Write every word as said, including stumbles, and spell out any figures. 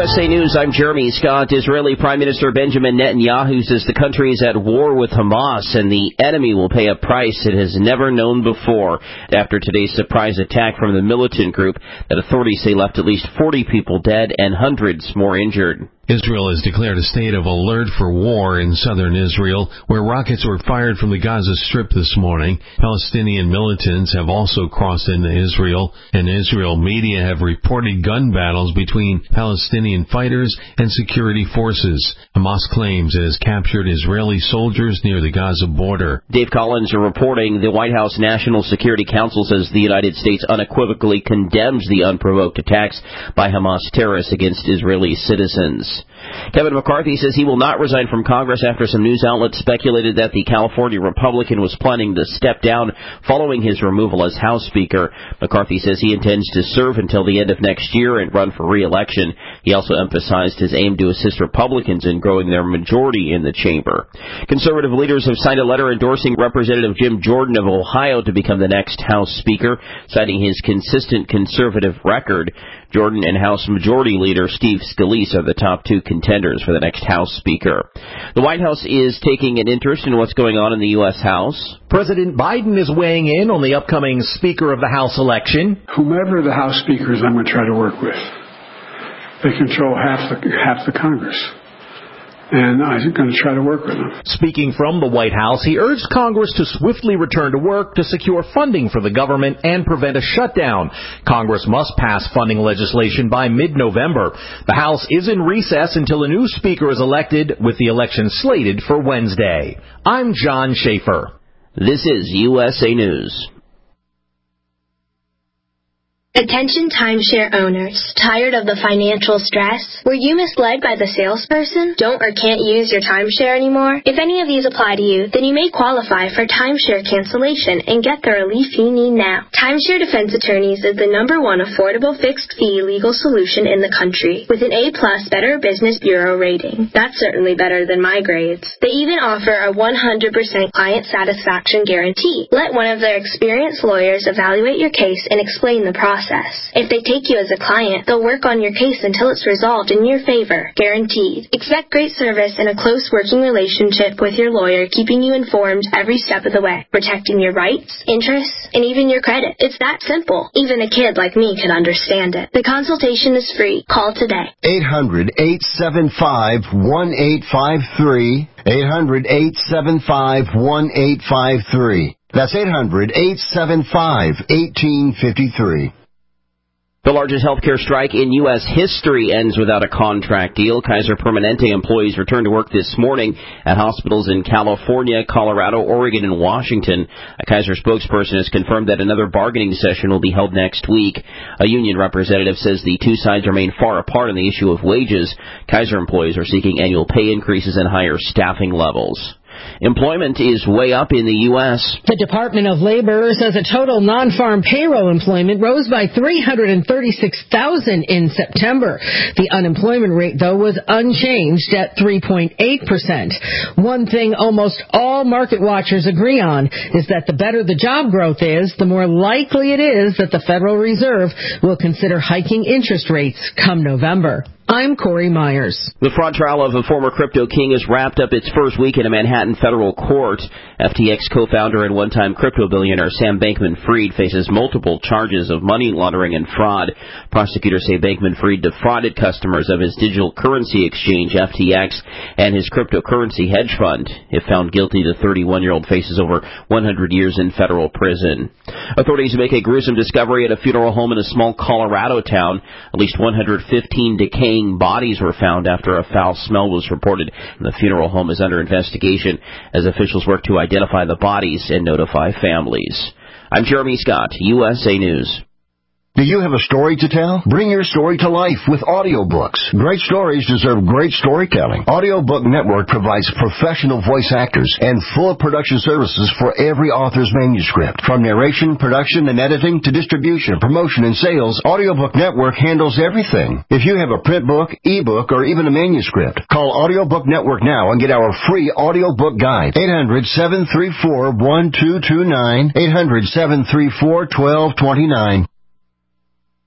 S A News, I'm Jeremy Scott. Israeli Prime Minister Benjamin Netanyahu says the country is at war with Hamas and the enemy will pay a price it has never known before after today's surprise attack from the militant group that authorities say left at least forty people dead and hundreds more injured. Israel has declared a state of alert for war in southern Israel, where rockets were fired from the Gaza Strip this morning. Palestinian militants have also crossed into Israel, and Israel media have reported gun battles between Palestinian fighters and security forces. Hamas claims it has captured Israeli soldiers near the Gaza border. Dave Collins are reporting the White House National Security Council says the United States unequivocally condemns the unprovoked attacks by Hamas terrorists against Israeli citizens. Kevin McCarthy says he will not resign from Congress after some news outlets speculated that the California Republican was planning to step down following his removal as House Speaker. McCarthy says he intends to serve until the end of next year and run for re-election. He also emphasized his aim to assist Republicans in growing their majority in the chamber. Conservative leaders have signed a letter endorsing Representative Jim Jordan of Ohio to become the next House Speaker, citing his consistent conservative record. Jordan and House Majority Leader Steve Scalise are the top two contenders for the next House Speaker. The White House is taking an interest in what's going on in the U S House. President Biden is weighing in on the upcoming Speaker of the House election. Whomever the House Speaker is, I'm going to try to work with. They control half the, half the Congress. And I'm going to try to work with them. Speaking from the White House, he urged Congress to swiftly return to work to secure funding for the government and prevent a shutdown. Congress must pass funding legislation by mid-November. The House is in recess until a new speaker is elected, with the election slated for Wednesday. I'm John Schaefer. This is U S A News. Attention timeshare owners. Tired of the financial stress? Were you misled by the salesperson? Don't or can't use your timeshare anymore? If any of these apply to you, then you may qualify for timeshare cancellation and get the relief you need now. Timeshare Defense Attorneys is the number one affordable fixed-fee legal solution in the country, with an A-plus Better Business Bureau rating. That's certainly better than my grades. They even offer a one hundred percent client satisfaction guarantee. Let one of their experienced lawyers evaluate your case and explain the process. If they take you as a client, they'll work on your case until it's resolved in your favor. Guaranteed. Expect great service and a close working relationship with your lawyer, keeping you informed every step of the way, protecting your rights, interests, and even your credit. It's that simple. Even a kid like me can understand it. The consultation is free. Call today. eight hundred, eight seven five, one eight five three. eight hundred, eight seven five, one eight five three. That's eight hundred, eight seven five, one eight five three. The largest healthcare strike in U S history ends without a contract deal. Kaiser Permanente employees returned to work this morning at hospitals in California, Colorado, Oregon, and Washington. A Kaiser spokesperson has confirmed that another bargaining session will be held next week. A union representative says the two sides remain far apart on the issue of wages. Kaiser employees are seeking annual pay increases and higher staffing levels. Employment is way up in the U S. The Department of Labor says a total non-farm payroll employment rose by three hundred thirty-six thousand in September. The unemployment rate, though, was unchanged at three point eight percent. One thing almost all market watchers agree on is that the better the job growth is, the more likely it is that the Federal Reserve will consider hiking interest rates come November. I'm Corey Myers. The fraud trial of a former crypto king has wrapped up its first week in a Manhattan federal court. F T X co-founder and one-time crypto billionaire Sam Bankman-Fried faces multiple charges of money laundering and fraud. Prosecutors say Bankman-Fried defrauded customers of his digital currency exchange, F T X, and his cryptocurrency hedge fund. If found guilty, the thirty-one-year-old faces over one hundred years in federal prison. Authorities make a gruesome discovery at a funeral home in a small Colorado town. At least one hundred fifteen decaying bodies were found after a foul smell was reported. The funeral home is under investigation as officials work to identify the bodies and notify families. I'm Jeremy Scott, U S A News. Do you have a story to tell? Bring your story to life with audiobooks. Great stories deserve great storytelling. Audiobook Network provides professional voice actors and full production services for every author's manuscript. From narration, production, and editing to distribution, promotion, and sales, Audiobook Network handles everything. If you have a print book, ebook, or even a manuscript, call Audiobook Network now and get our free audiobook guide. eight hundred, seven three four, one two two nine, eight hundred, seven three four, one two two nine.